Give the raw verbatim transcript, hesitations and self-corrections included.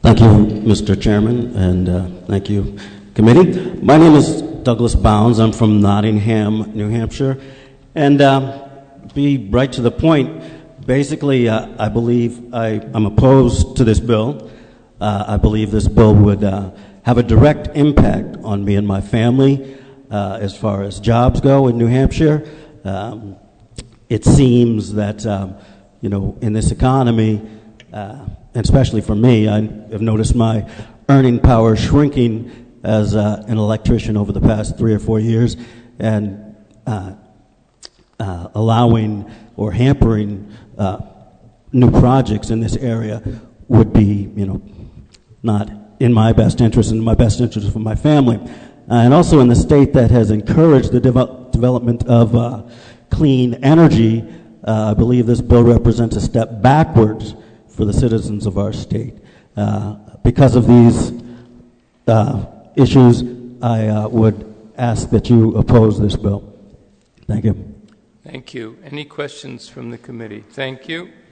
Thank you, Mister Chairman, and uh, thank you, committee. My name is Douglas Bounds. I'm from Nottingham, New Hampshire. And uh, be right to the point, basically, uh, I believe I, I'm opposed to this bill. Uh, I believe this bill would uh, have a direct impact on me and my family uh, as far as jobs go in New Hampshire. Um, it seems that, um, you know, in this economy, uh, and especially for me, I have noticed my earning power shrinking as uh, an electrician over the past three or four years, and uh, uh, allowing or hampering uh, new projects in this area would be, you know, not in my best interest, and my best interest for my family. Uh, and also in the state that has encouraged the devel- development of uh, clean energy, uh, I believe this bill represents a step backwards for the citizens of our state. Uh, because of these uh, issues, I uh, would ask that you oppose this bill. Thank you. Thank you. Any questions from the committee? Thank you.